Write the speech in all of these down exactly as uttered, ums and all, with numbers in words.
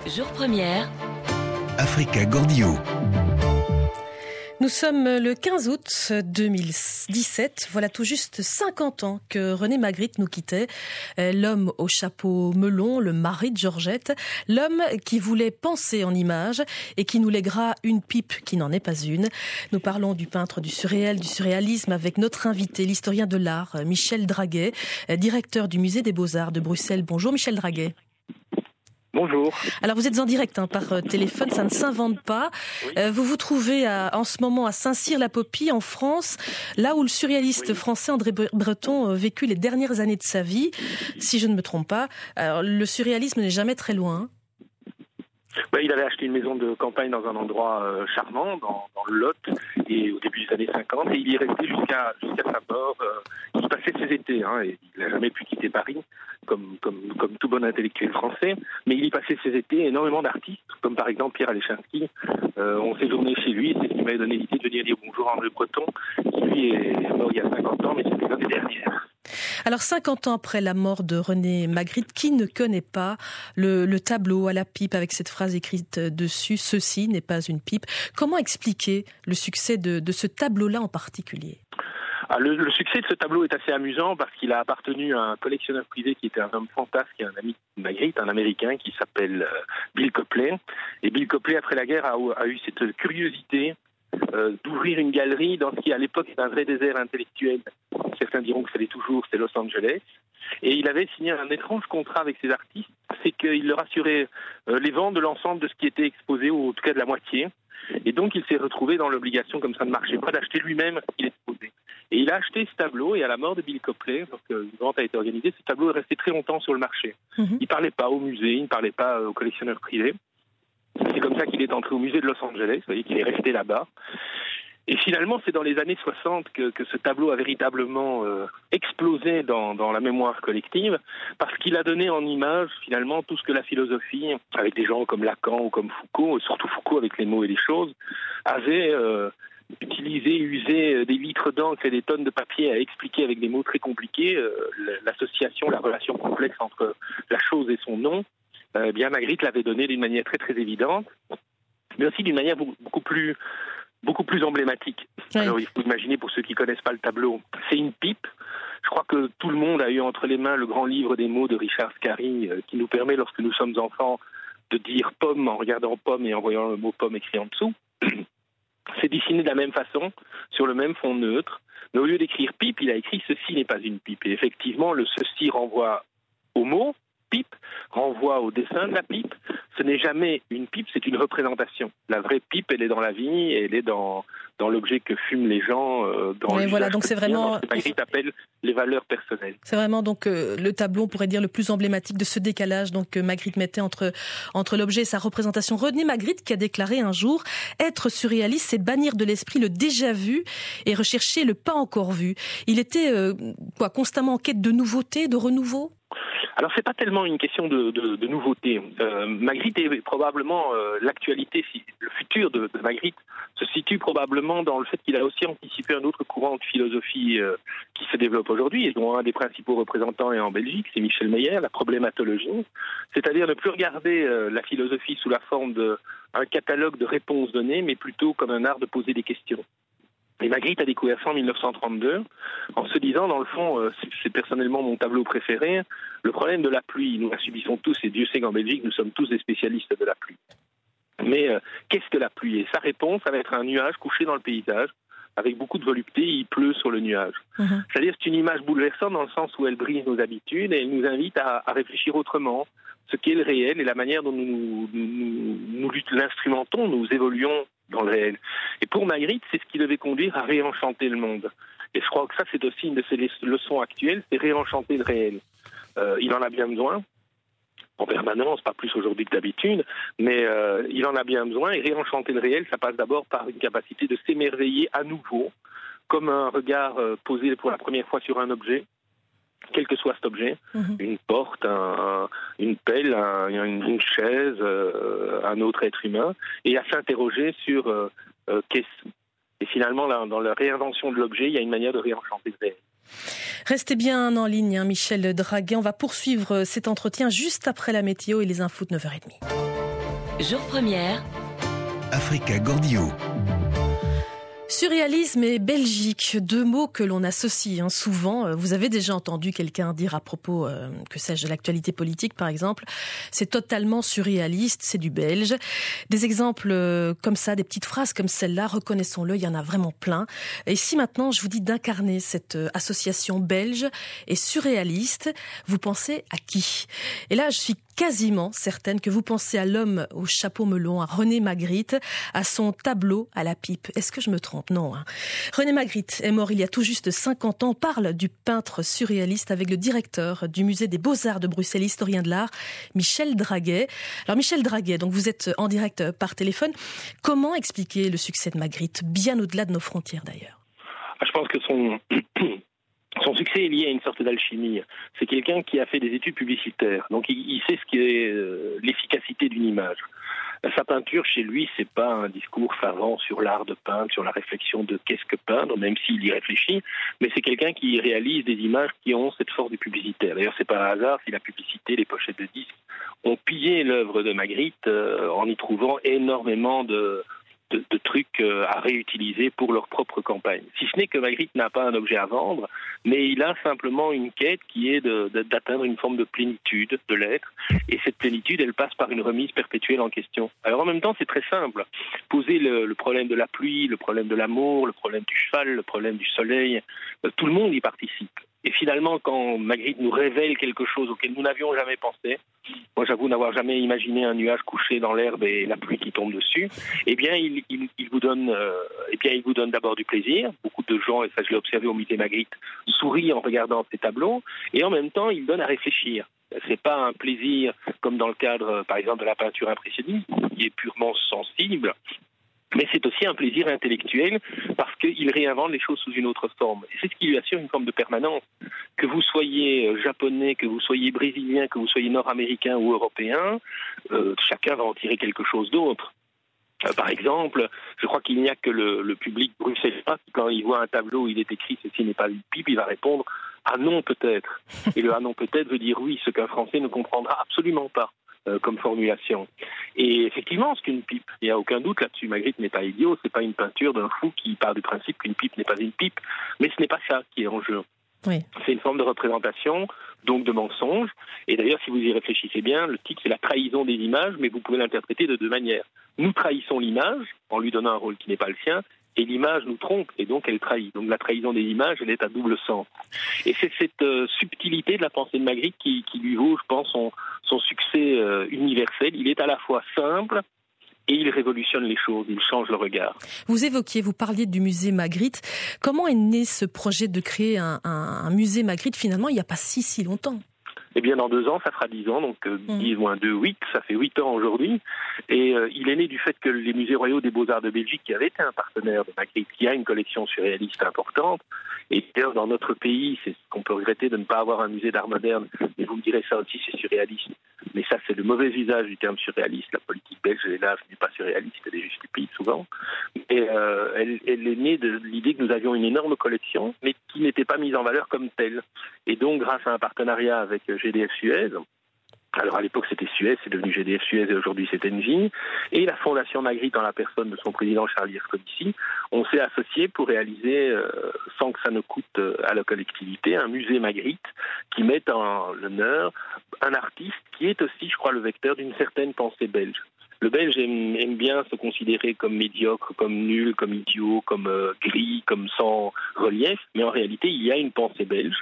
Jour première. Africa Gordillo. Nous sommes le quinze août deux mille dix-sept. Voilà tout juste cinquante ans que René Magritte nous quittait. L'homme au chapeau melon, le mari de Georgette. L'homme qui voulait penser en images et qui nous lèguera une pipe qui n'en est pas une. Nous parlons du peintre du surréel, du surréalisme avec notre invité, l'historien de l'art, Michel Draguet, directeur du musée des Beaux-Arts de Bruxelles. Bonjour Michel Draguet. Bonjour. Alors vous êtes en direct hein, par téléphone, ça ne s'invente pas. Oui. Euh, vous vous trouvez à, en ce moment à Saint-Cyr-la-Popie en France, là où le surréaliste oui. français André Breton a vécu les dernières années de sa vie, si je ne me trompe pas. Alors, le surréalisme n'est jamais très loin. Ben, il avait acheté une maison de campagne dans un endroit euh, charmant, dans, dans le Lot, et au début des années cinquante, et il y est resté jusqu'à jusqu'à sa mort. Euh, il passait ses étés, hein, et il n'a jamais pu quitter Paris, comme, comme, comme tout bon intellectuel français, mais il y passait ses étés. Énormément d'artistes, comme par exemple Pierre Alechinsky, euh, ont séjourné chez lui. C'est ce qui m'a donné l'idée de venir dire bonjour à André Breton, qui lui est mort il y a cinquante ans, mais c'était l'année dernière. Alors cinquante ans après la mort de René Magritte, qui ne connaît pas le, le tableau à la pipe avec cette phrase écrite dessus, ceci n'est pas une pipe. Comment expliquer le succès de, de ce tableau-là en particulier ? Ah, le, le succès de ce tableau est assez amusant parce qu'il a appartenu à un collectionneur privé qui était un homme fantasque et un ami de Magritte, un Américain qui s'appelle euh, Bill Copley. Et Bill Copley, après la guerre, a, a eu cette curiosité euh, d'ouvrir une galerie dans ce qui, à l'époque, est un vrai désert intellectuel. Certains diront que ça l'est toujours, c'est Los Angeles. Et il avait signé un étrange contrat avec ses artistes, c'est qu'il leur assurait euh, les ventes de l'ensemble de ce qui était exposé, ou en tout cas de la moitié. Et donc il s'est retrouvé dans l'obligation, comme ça ne marchait pas, d'acheter lui-même ce qu'il exposait. Et il a acheté ce tableau, et à la mort de Bill Copley, donc une vente a été organisée, ce tableau est resté très longtemps sur le marché. Mmh. Il ne parlait pas au musée, il ne parlait pas aux collectionneurs privés. C'est comme ça qu'il est entré au musée de Los Angeles, vous voyez qu'il est resté là-bas. Et finalement, c'est dans les années soixante que, que ce tableau a véritablement euh, explosé dans, dans la mémoire collective, parce qu'il a donné en image, finalement, tout ce que la philosophie, avec des gens comme Lacan ou comme Foucault, surtout Foucault avec les mots et les choses, avait euh, utilisé, usé des litres d'encre et des tonnes de papier à expliquer avec des mots très compliqués euh, l'association, la relation complexe entre la chose et son nom. Euh, bien, Magritte l'avait donné d'une manière très très évidente, mais aussi d'une manière beaucoup, beaucoup plus... beaucoup plus emblématique. Oui. Alors, il faut imaginer, pour ceux qui ne connaissent pas le tableau, c'est une pipe. Je crois que tout le monde a eu entre les mains le grand livre des mots de Richard Scarry, euh, qui nous permet, lorsque nous sommes enfants, de dire pomme en regardant pomme et en voyant le mot pomme écrit en dessous. C'est dessiné de la même façon, sur le même fond neutre. Mais au lieu d'écrire pipe, il a écrit ceci n'est pas une pipe. Et effectivement, le ceci renvoie au mot pipe, renvoie au dessin de la pipe. Ce n'est jamais une pipe, c'est une représentation. La vraie pipe, elle est dans la vie, elle est dans, dans l'objet que fument les gens. Euh, dans oui, voilà, donc c'est vraiment... Magritte appelle les valeurs personnelles. C'est vraiment donc euh, le tableau, on pourrait dire, le plus emblématique de ce décalage donc, que Magritte mettait entre, entre l'objet et sa représentation. René Magritte qui a déclaré un jour « Être surréaliste, c'est bannir de l'esprit le déjà vu et rechercher le pas encore vu ». Il était euh, quoi, constamment en quête de nouveauté, de renouveau ? Alors, c'est pas tellement une question de, de, de nouveauté. Euh, Magritte est probablement euh, l'actualité, le futur de, de Magritte se situe probablement dans le fait qu'il a aussi anticipé un autre courant de philosophie euh, qui se développe aujourd'hui, et dont un des principaux représentants est en Belgique, c'est Michel Meyer, la problématologie, c'est-à-dire ne plus regarder euh, la philosophie sous la forme d'un catalogue de réponses données, mais plutôt comme un art de poser des questions. Et Magritte a découvert ça en dix-neuf cent trente-deux, en se disant, dans le fond, euh, c'est personnellement mon tableau préféré, le problème de la pluie, nous la subissons tous, et Dieu sait qu'en Belgique, nous sommes tous des spécialistes de la pluie. Mais euh, qu'est-ce que la pluie ? Et sa réponse, ça va être un nuage couché dans le paysage, avec beaucoup de volupté, il pleut sur le nuage. Mmh. C'est-à-dire que c'est une image bouleversante dans le sens où elle brise nos habitudes, et elle nous invite à, à réfléchir autrement, ce qu'est le réel, et la manière dont nous, nous, nous, nous l'instrumentons, nous évoluons dans le réel. Et pour Magritte, c'est ce qui devait conduire à réenchanter le monde. Et je crois que ça, c'est aussi une de ses leçons actuelles, c'est réenchanter le réel. Euh, il en a bien besoin, en permanence, pas plus aujourd'hui que d'habitude, mais euh, il en a bien besoin, et réenchanter le réel, ça passe d'abord par une capacité de s'émerveiller à nouveau, comme un regard euh, posé pour la première fois sur un objet, quel que soit cet objet, mmh. une porte, un, un, une pelle, un, une, une chaise, euh, un autre être humain, et à s'interroger sur euh, euh, qu'est-ce. Et finalement, là, dans la réinvention de l'objet, il y a une manière de réenchanter le réel. Restez bien en ligne, hein, Michel Draguet. On va poursuivre cet entretien juste après la météo et les infos de neuf heures trente. Jour première. Africa Gordio. Surréalisme et Belgique, deux mots que l'on associe hein, souvent. Vous avez déjà entendu quelqu'un dire à propos, euh, que sais-je, de l'actualité politique par exemple, c'est totalement surréaliste, c'est du belge. Des exemples euh, comme ça, des petites phrases comme celle-là, reconnaissons-le, il y en a vraiment plein. Et si maintenant je vous dis d'incarner cette euh, association belge et surréaliste, vous pensez à qui ? Et là, je suis quasiment certaine que vous pensez à l'homme au chapeau melon, à René Magritte, à son tableau à la pipe. Est-ce que je me trompe ? Non. Hein. René Magritte est mort il y a tout juste cinquante ans. On parle du peintre surréaliste avec le directeur du musée des Beaux-Arts de Bruxelles, historien de l'art, Michel Draguet. Alors Michel Draguet, donc vous êtes en direct par téléphone. Comment expliquer le succès de Magritte, bien au-delà de nos frontières d'ailleurs ? Je pense que son... Son succès est lié à une sorte d'alchimie. C'est quelqu'un qui a fait des études publicitaires, donc il, il sait ce qu'est euh, l'efficacité d'une image. Sa peinture, chez lui, c'est pas un discours savant sur l'art de peindre, sur la réflexion de qu'est-ce que peindre, même s'il y réfléchit, mais c'est quelqu'un qui réalise des images qui ont cette force du publicitaire. D'ailleurs, c'est pas un hasard si la publicité, les pochettes de disques ont pillé l'œuvre de Magritte euh, en y trouvant énormément de... De, de trucs à réutiliser pour leur propre campagne. Si ce n'est que Magritte n'a pas un objet à vendre, mais il a simplement une quête qui est de, de, d'atteindre une forme de plénitude de l'être, et cette plénitude, elle passe par une remise perpétuelle en question. Alors en même temps, c'est très simple. Poser le, le problème de la pluie, le problème de l'amour, le problème du cheval, le problème du soleil, tout le monde y participe. Et finalement, quand Magritte nous révèle quelque chose auquel nous n'avions jamais pensé, moi j'avoue n'avoir jamais imaginé un nuage couché dans l'herbe et la pluie qui tombe dessus, eh bien il, il, il vous donne, euh, eh bien il vous donne d'abord du plaisir. Beaucoup de gens, et ça je l'ai observé au musée Magritte, sourient en regardant ces tableaux, et en même temps il donne à réfléchir. C'est pas un plaisir comme dans le cadre, par exemple, de la peinture impressionniste, qui est purement sensible. Mais c'est aussi un plaisir intellectuel parce qu'il réinvente les choses sous une autre forme. Et c'est ce qui lui assure une forme de permanence. Que vous soyez japonais, que vous soyez brésilien, que vous soyez nord-américain ou européen, euh, chacun va en tirer quelque chose d'autre. Euh, par exemple, je crois qu'il n'y a que le, le public bruxellois qui, quand il voit un tableau où il est écrit « ceci n'est pas une pipe », il va répondre « ah non peut-être ». Et le « ah non peut-être » veut dire oui, ce qu'un Français ne comprendra absolument pas comme formulation. Et effectivement, c'est une pipe. Il n'y a aucun doute là-dessus. Magritte n'est pas idiot, c'est pas une peinture d'un fou qui part du principe qu'une pipe n'est pas une pipe. Mais ce n'est pas ça qui est en jeu. Oui. C'est une forme de représentation, donc de mensonge. Et d'ailleurs, si vous y réfléchissez bien, le titre c'est la trahison des images, mais vous pouvez l'interpréter de deux manières. Nous trahissons l'image en lui donnant un rôle qui n'est pas le sien, et l'image nous trompe, et donc elle trahit. Donc la trahison des images, elle est à double sens. Et c'est cette euh, subtilité de la pensée de Magritte qui, qui lui vaut, je pense, son, son succès euh, universel. Il est à la fois simple, et il révolutionne les choses, il change le regard. Vous évoquiez, vous parliez du musée Magritte. Comment est né ce projet de créer un, un, un musée Magritte, finalement, il n'y a pas si, si longtemps ? Eh bien, dans deux ans, ça fera dix ans, donc euh, dix moins deux, huit, ça fait huit ans aujourd'hui. Et euh, il est né du fait que les musées royaux des Beaux-Arts de Belgique, qui avaient été un partenaire de Magritte, qui a une collection surréaliste importante, et d'ailleurs, dans notre pays, c'est ce qu'on peut regretter de ne pas avoir un musée d'art moderne, mais vous me direz ça aussi, c'est surréaliste. Mais ça, c'est le mauvais usage du terme surréaliste. La politique belge, hélas, n'est pas surréaliste, elle est juste stupide, souvent. Et euh, elle, elle est née de l'idée que nous avions une énorme collection, mais qui n'était pas mise en valeur comme telle. Et donc, grâce à un partenariat avec G D F Suez, alors à l'époque c'était Suez, c'est devenu G D F Suez et aujourd'hui c'est Engie, et la Fondation Magritte en la personne de son président Charles Ercovici, on s'est associés pour réaliser, euh, sans que ça ne coûte euh, à la collectivité, un musée Magritte qui met en l'honneur un artiste qui est aussi, je crois, le vecteur d'une certaine pensée belge. Le Belge aime, aime bien se considérer comme médiocre, comme nul, comme idiot, comme euh, gris, comme sans relief, mais en réalité, il y a une pensée belge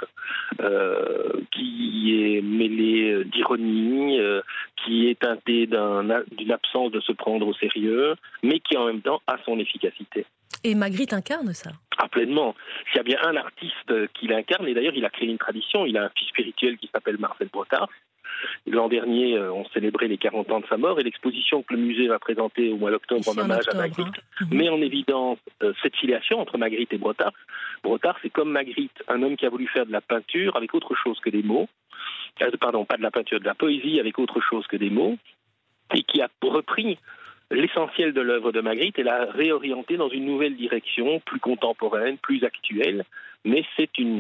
euh, qui est mêlée d'ironie, euh, qui est teintée d'un, d'une absence de se prendre au sérieux, mais qui en même temps a son efficacité. Et Magritte incarne ça ? Ah, pleinement. S'il y a bien un artiste qui l'incarne, et d'ailleurs il a créé une tradition, il a un fils spirituel qui s'appelle Marcel Brotard. L'an dernier, on célébrait les quarante ans de sa mort et l'exposition que le musée va présenter au mois d'octobre en hommage à Magritte hein. met en évidence euh, cette filiation entre Magritte et Brotard. Brotard, c'est comme Magritte, un homme qui a voulu faire de la peinture avec autre chose que des mots. Euh, pardon, pas de la peinture, de la poésie avec autre chose que des mots, et qui a repris l'essentiel de l'œuvre de Magritte et l'a réorienté dans une nouvelle direction, plus contemporaine, plus actuelle, mais c'est une...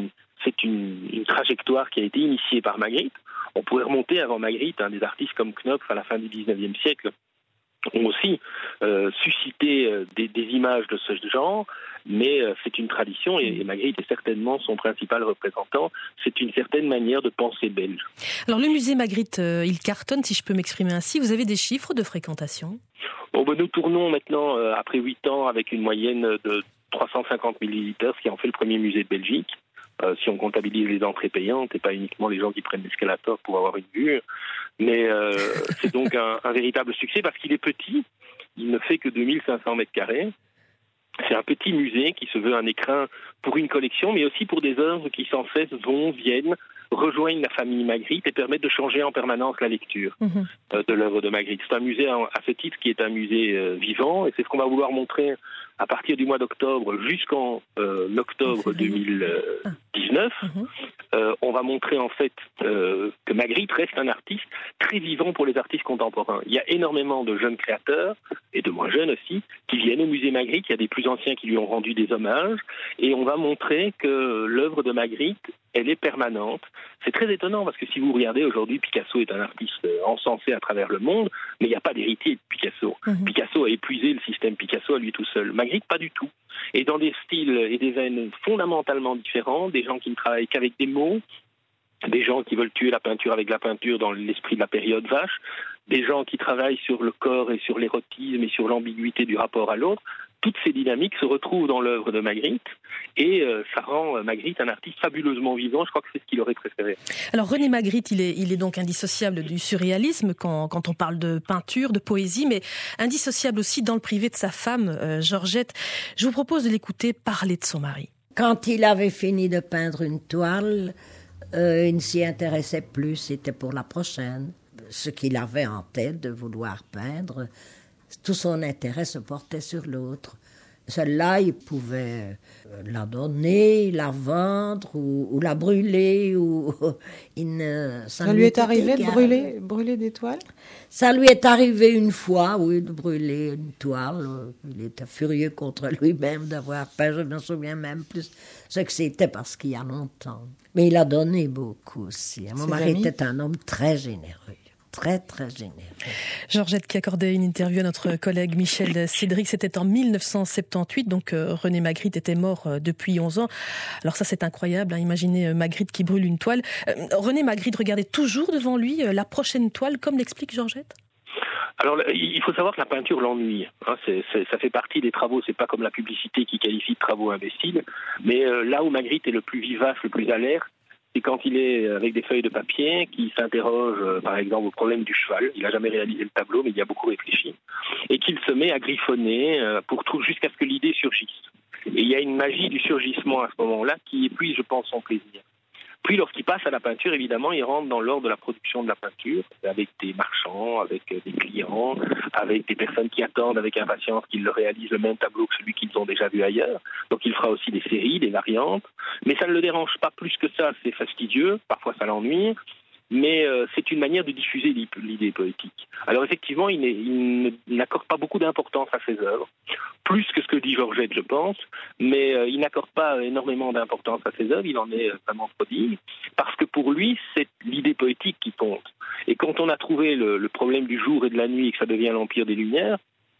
c'est une, une trajectoire qui a été initiée par Magritte. On pourrait remonter avant Magritte, hein, des artistes comme Knopf à la fin du dix-neuvième siècle ont aussi euh, suscité euh, des, des images de ce genre, mais euh, c'est une tradition et, et Magritte est certainement son principal représentant. C'est une certaine manière de penser belge. Alors le musée Magritte, euh, il cartonne, si je peux m'exprimer ainsi. Vous avez des chiffres de fréquentation ? Bon, ben, nous tournons maintenant, euh, après huit ans, avec une moyenne de trois cent cinquante mille visiteurs, ce qui en fait le premier musée de Belgique. Euh, si on comptabilise les entrées payantes et pas uniquement les gens qui prennent l'escalator pour avoir une vue. Mais euh, c'est donc un, un véritable succès parce qu'il est petit, il ne fait que deux mille cinq cents mètres carrés. C'est un petit musée qui se veut un écrin pour une collection, mais aussi pour des œuvres qui sans cesse vont, viennent, rejoignent la famille Magritte et permettent de changer en permanence la lecture mmh. euh, de l'œuvre de Magritte. C'est un musée à, à ce titre qui est un musée euh, vivant et c'est ce qu'on va vouloir montrer à partir du mois d'octobre jusqu'en euh, octobre deux mille dix-neuf. Mmh. Euh, on va montrer en fait euh, que Magritte reste un artiste très vivant pour les artistes contemporains. Il y a énormément de jeunes créateurs, et de moins jeunes aussi, qui viennent au musée Magritte. Il y a des plus anciens qui lui ont rendu des hommages. Et on va montrer que l'œuvre de Magritte, elle est permanente. C'est très étonnant parce que si vous regardez aujourd'hui, Picasso est un artiste encensé à travers le monde, mais il n'y a pas d'héritier de Picasso. Mmh. Picasso a épuisé le système Picasso à lui tout seul. Magritte, pas du tout. Et dans des styles et des veines fondamentalement différents, des gens qui ne travaillent qu'avec des mots, des gens qui veulent tuer la peinture avec la peinture dans l'esprit de la période vache, des gens qui travaillent sur le corps et sur l'érotisme et sur l'ambiguïté du rapport à l'autre. Toutes ces dynamiques se retrouvent dans l'œuvre de Magritte et euh, ça rend Magritte un artiste fabuleusement vivant. Je crois que c'est ce qu'il aurait préféré. Alors René Magritte, il est, il est donc indissociable du surréalisme quand, quand on parle de peinture, de poésie, mais indissociable aussi dans le privé de sa femme, euh, Georgette. Je vous propose de l'écouter parler de son mari. Quand il avait fini de peindre une toile, euh, il ne s'y intéressait plus, c'était pour la prochaine. Ce qu'il avait en tête de vouloir peindre, tout son intérêt se portait sur l'autre. Celle-là, il pouvait la donner, la vendre ou, ou la brûler. Ou, il ne, ça, ça lui est arrivé égal. de brûler, brûler des toiles ? Ça lui est arrivé une fois, oui, de brûler une toile. Il était furieux contre lui-même d'avoir peint. Je me souviens même plus ce que c'était parce qu'il y a longtemps. Mais il a donné beaucoup aussi. Mon mari amis. était un homme très généreux. Très, très généreux. Georgette qui accordait une interview à notre collègue Michel Cédric, c'était en mille neuf cent soixante-dix-huit, donc euh, René Magritte était mort euh, depuis onze ans. Alors ça c'est incroyable, hein, imaginez euh, Magritte qui brûle une toile. Euh, René Magritte regardait toujours devant lui euh, la prochaine toile, comme l'explique Georgette ? Alors, il faut savoir que la peinture l'ennuie. Hein, c'est, c'est, ça fait partie des travaux. C'est pas comme la publicité qui qualifie de travaux imbéciles. Mais euh, là où Magritte est le plus vivace, le plus alerte, c'est quand il est avec des feuilles de papier, qui s'interroge, euh, par exemple, au problème du cheval. Il n'a jamais réalisé le tableau, mais il y a beaucoup réfléchi. Et qu'il se met à griffonner euh, pour tout, jusqu'à ce que l'idée surgisse. Et il y a une magie du surgissement à ce moment-là qui épuise, je pense, son plaisir. Puis, lorsqu'il passe à la peinture, évidemment, il rentre dans l'ordre de la production de la peinture, avec des marchands, avec des clients, avec des personnes qui attendent avec impatience qu'il leur réalise le même tableau que celui qu'ils ont déjà vu ailleurs. Donc, il fera aussi des séries, des variantes. Mais ça ne le dérange pas plus que ça. C'est fastidieux, parfois ça l'ennuie. Mais euh, c'est une manière de diffuser l'idée poétique. Alors effectivement, il, il n'accorde pas beaucoup d'importance à ses œuvres, plus que ce que dit Georgette, je pense, mais euh, il n'accorde pas énormément d'importance à ses œuvres, il en est vraiment prodigue, parce que pour lui, c'est l'idée poétique qui compte. Et quand on a trouvé le, le problème du jour et de la nuit et que ça devient l'Empire des Lumières,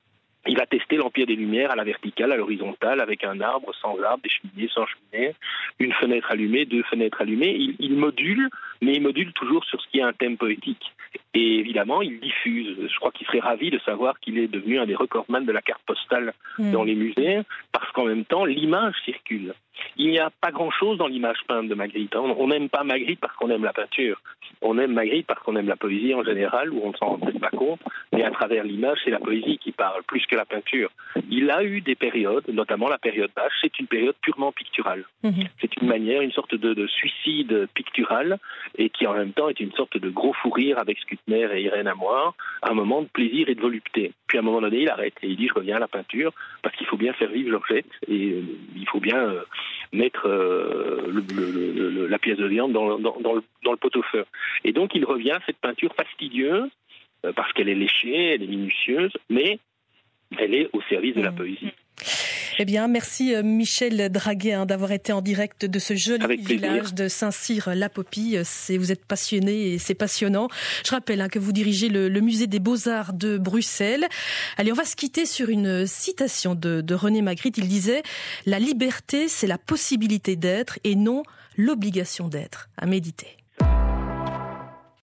il va tester l'Empire des Lumières à la verticale, à l'horizontale, avec un arbre, sans arbre, des cheminées, sans cheminée, une fenêtre allumée, deux fenêtres allumées. Il, il module, mais il module toujours sur ce qui est un thème poétique. Et évidemment, il diffuse. Je crois qu'il serait ravi de savoir qu'il est devenu un des recordman de la carte postale mmh. dans les musées, parce qu'en même temps, l'image circule. Il n'y a pas grand-chose dans l'image peinte de Magritte. On n'aime pas Magritte parce qu'on aime la peinture. On aime Magritte parce qu'on aime la poésie en général, où on ne s'en rend peut-être pas compte. Mais à travers l'image, c'est la poésie qui parle, plus que la peinture. Il a eu des périodes, notamment la période basse, c'est une période purement picturale. Mmh. C'est une manière, une sorte de, de suicide pictural, et qui en même temps est une sorte de gros fou rire avec Skutner et Irène Amoir, un moment de plaisir et de volupté. Puis à un moment donné, il arrête et il dit « je reviens à la peinture » parce qu'il faut bien faire vivre Georgette et euh, il faut bien euh, mettre euh, le, le, le, la pièce de viande dans, dans, dans, le, dans le pot-au-feu. Et donc il revient à cette peinture fastidieuse euh, parce qu'elle est léchée, elle est minutieuse, mais elle est au service de la poésie. Eh bien, merci Michel Draguet hein, d'avoir été en direct de ce joli Avec village plaisir. de Saint-Cyr-la-Popie. C'est, vous êtes passionné et c'est passionnant. Je rappelle hein, que vous dirigez le, le musée des Beaux-Arts de Bruxelles. Allez, on va se quitter sur une citation de, de René Magritte. Il disait « La liberté, c'est la possibilité d'être et non l'obligation d'être ». À méditer.